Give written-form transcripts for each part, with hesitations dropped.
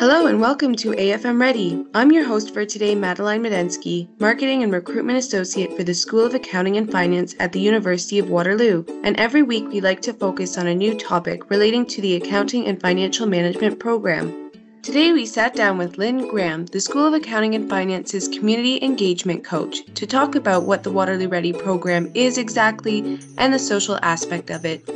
Hello and welcome to AFM Ready. I'm your host for today, Madeline Medensky, Marketing and Recruitment Associate for the School of Accounting and Finance at the University of Waterloo. And every week we like to focus on a new topic relating to the Accounting and Financial Management program. Today we sat down with Lynn Graham, the School of Accounting and Finance's Community Engagement Coach, to talk about what the Waterloo Ready program is exactly and the social aspect of it.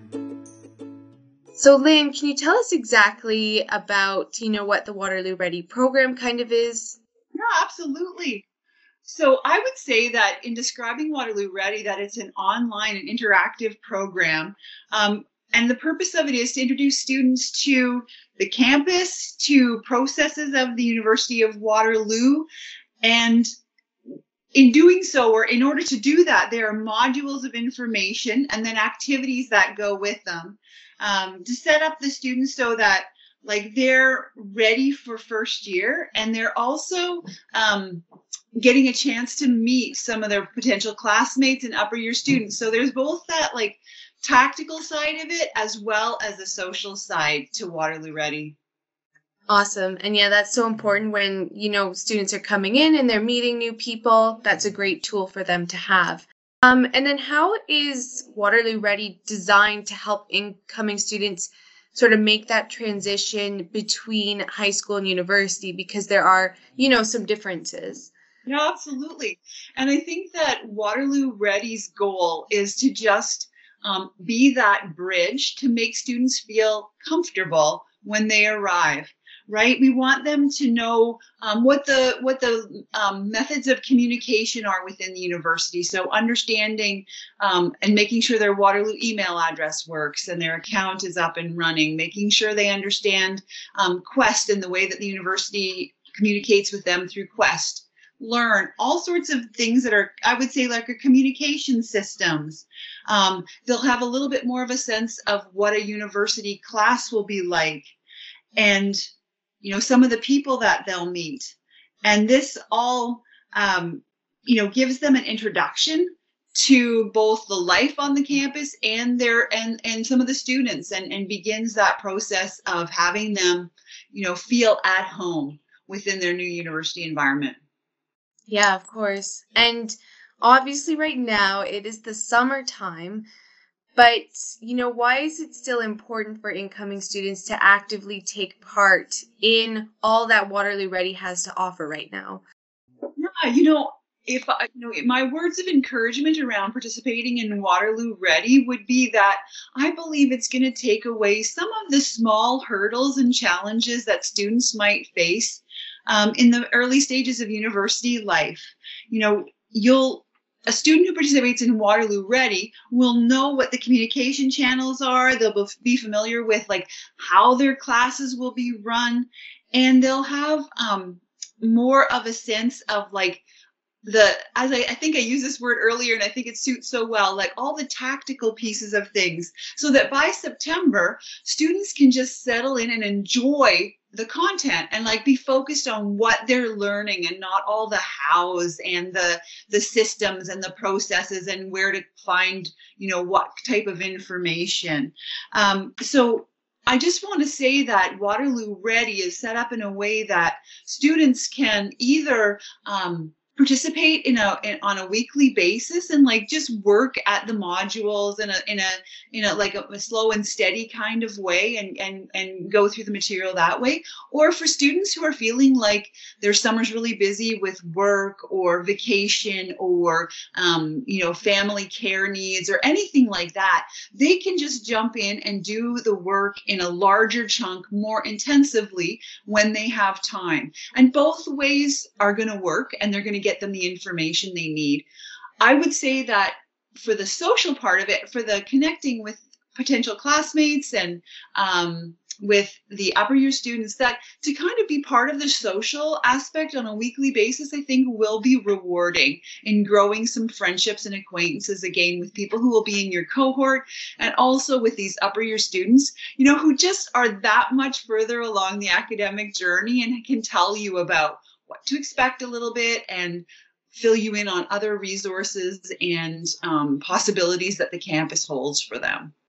So Lynn, can you tell us exactly about, what the Waterloo Ready program kind of is? Yeah, absolutely. So I would say that in describing Waterloo Ready, that it's an online and interactive program. And the purpose of it is to introduce students to the campus, to processes of the University of Waterloo. And in doing so, or in order to do that, there are modules of information and then activities that go with them to set up the students so that they're ready for first year, and they're also getting a chance to meet some of their potential classmates and upper year students. So there's both that tactical side of it as well as the social side to Waterloo Ready. Awesome. And yeah, that's so important when, students are coming in and they're meeting new people. That's a great tool for them to have. And then how is Waterloo Ready designed to help incoming students sort of make that transition between high school and university? Because there are, some differences. Yeah, absolutely. And I think that Waterloo Ready's goal is to just be that bridge to make students feel comfortable when they arrive. Right? We want them to know what the methods of communication are within the university. So understanding and making sure their Waterloo email address works and their account is up and running, making sure they understand Quest and the way that the university communicates with them through Quest. Learn all sorts of things that are, I would say, like a communication systems. They'll have a little bit more of a sense of what a university class will be like. And some of the people that they'll meet. And this all, gives them an introduction to both the life on the campus and some of the students, and begins that process of having them, feel at home within their new university environment. Yeah, of course. And obviously right now it is the summertime. But, why is it still important for incoming students to actively take part in all that Waterloo Ready has to offer right now? Yeah, if my words of encouragement around participating in Waterloo Ready would be that I believe it's going to take away some of the small hurdles and challenges that students might face in the early stages of university life. A student who participates in Waterloo Ready will know what the communication channels are. They'll be familiar with how their classes will be run, and they'll have more of a sense of I think I used this word earlier, and I think it suits so well, all the tactical pieces of things, so that by September, students can just settle in and enjoy the content and be focused on what they're learning, and not all the hows and the systems and the processes and where to find, what type of information. So I just want to say that Waterloo Ready is set up in a way that students can either participate on a weekly basis and just work at the modules in a slow and steady kind of way, and go through the material that way. Or for students who are feeling like their summer's really busy with work or vacation or family care needs or anything like that, they can just jump in and do the work in a larger chunk more intensively when they have time. And both ways are going to work, and they're going to get them the information they need. I would say that for the social part of it, for the connecting with potential classmates and with the upper year students, that to kind of be part of the social aspect on a weekly basis, I think will be rewarding in growing some friendships and acquaintances again with people who will be in your cohort, and also with these upper year students, who just are that much further along the academic journey and can tell you about what to expect a little bit and fill you in on other resources and possibilities that the campus holds for them.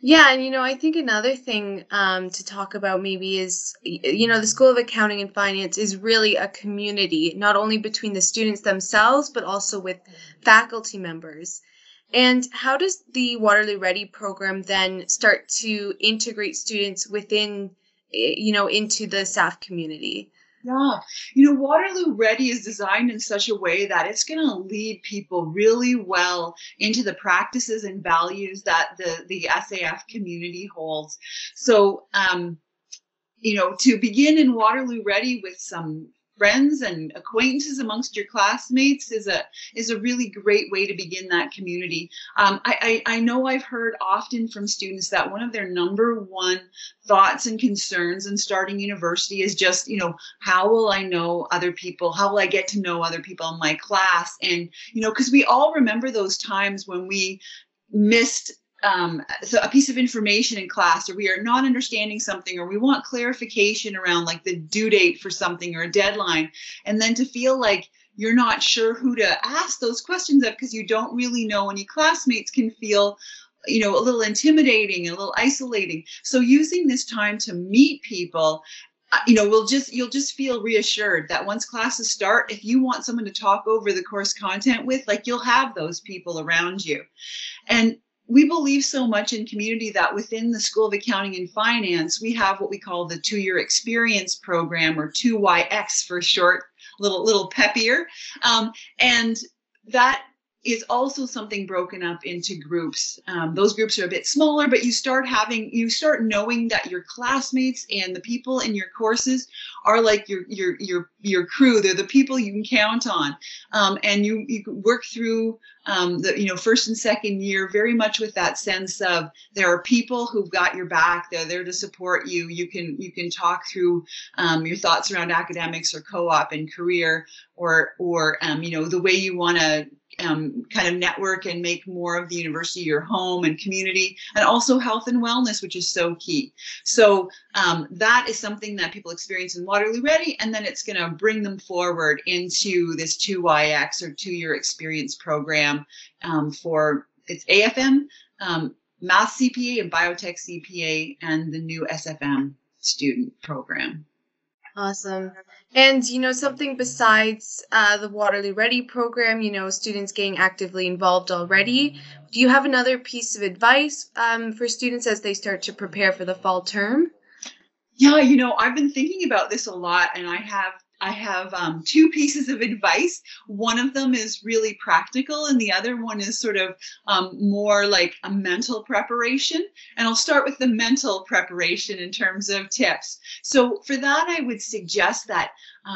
Yeah, and I think another thing to talk about maybe is, the School of Accounting and Finance is really a community, not only between the students themselves, but also with faculty members. And how does the Waterloo Ready program then start to integrate students within, into the staff community? Yeah. Waterloo Ready is designed in such a way that it's going to lead people really well into the practices and values that the SAF community holds. So, to begin in Waterloo Ready with some friends and acquaintances amongst your classmates is a really great way to begin that community. I know I've heard often from students that one of their number one thoughts and concerns in starting university is just, how will I know other people? How will I get to know other people in my class? And, because we all remember those times when we missed so a piece of information in class, or we are not understanding something, or we want clarification around like the due date for something or a deadline, and then to feel like you're not sure who to ask those questions of because you don't really know any classmates can feel a little intimidating, a little isolating. So using this time to meet people, you'll just feel reassured that once classes start, if you want someone to talk over the course content with, like, you'll have those people around you. And we believe so much in community that within the School of Accounting and Finance, we have what we call the 2-year experience program, or 2YX for short, little peppier. And that is also something broken up into groups. Those groups are a bit smaller, but you start knowing that your classmates and the people in your courses are like your crew. They're the people you can count on. And you work through the first and second year very much with that sense of there are people who've got your back. They're there to support you. You can talk through your thoughts around academics or co-op and career, or the way you want to kind of network and make more of the university your home and community, and also health and wellness, which is so key. So that is something that people experience in Waterloo Ready, and then it's going to bring them forward into this 2YX, or 2-year experience program, for it's AFM, Math CPA, and Biotech CPA, and the new SFM student program. Awesome. And, something besides the Waterloo Ready program, students getting actively involved already, do you have another piece of advice for students as they start to prepare for the fall term? Yeah, I've been thinking about this a lot, and I have 2 pieces of advice. One of them is really practical, and the other one is sort of more like a mental preparation. And I'll start with the mental preparation in terms of tips. So for that, I would suggest that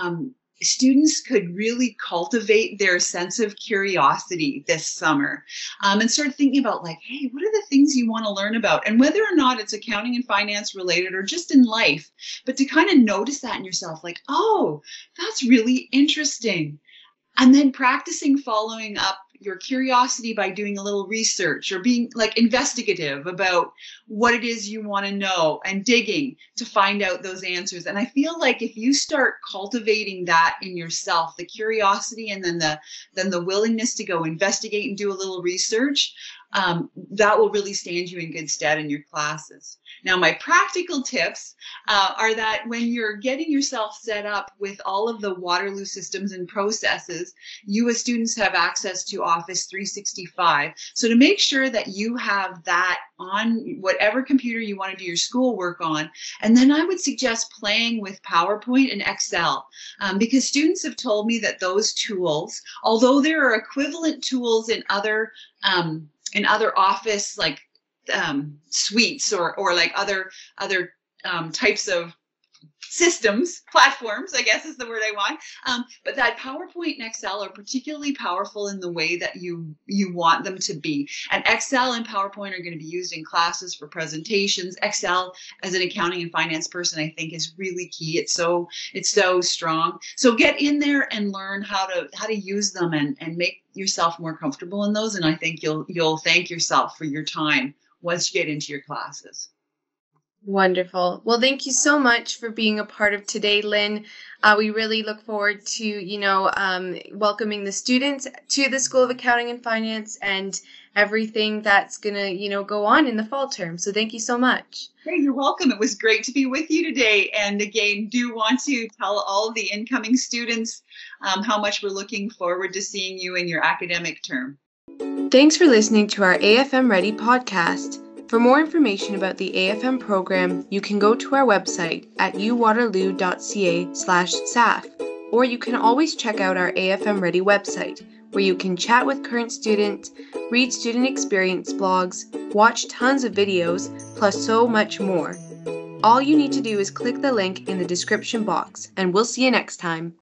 students could really cultivate their sense of curiosity this summer, and start thinking about, like, hey, what are the things you want to learn about? And whether or not it's accounting and finance related or just in life, but to kind of notice that in yourself, like, oh, that's really interesting. And then practicing following up your curiosity by doing a little research, or being like investigative about what it is you want to know, and digging to find out those answers. And I feel like if you start cultivating that in yourself, the curiosity, and then the willingness to go investigate and do a little research, that will really stand you in good stead in your classes. Now, my practical tips are that when you're getting yourself set up with all of the Waterloo systems and processes, you as students have access to Office 365. So to make sure that you have that on whatever computer you want to do your schoolwork on. And then I would suggest playing with PowerPoint and Excel, because students have told me that those tools, although there are equivalent tools in other office, like suites, or like other types of systems, platforms, I guess is the word I want. But that PowerPoint and Excel are particularly powerful in the way that you want them to be. And Excel and PowerPoint are going to be used in classes for presentations. Excel, as an accounting and finance person, I think is really key. It's so strong. So get in there and learn how to use them, and make yourself more comfortable in those. And I think you'll thank yourself for your time once you get into your classes. Wonderful. Well, thank you so much for being a part of today, Lynn. We really look forward to, welcoming the students to the School of Accounting and Finance and everything that's going to, go on in the fall term. So thank you so much. Hey, you're welcome. It was great to be with you today. And again, do want to tell all of the incoming students how much we're looking forward to seeing you in your academic term. Thanks for listening to our AFM Ready podcast. For more information about the AFM program, you can go to our website at uwaterloo.ca/SAF, or you can always check out our AFM Ready website, where you can chat with current students, read student experience blogs, watch tons of videos, plus so much more. All you need to do is click the link in the description box, and we'll see you next time.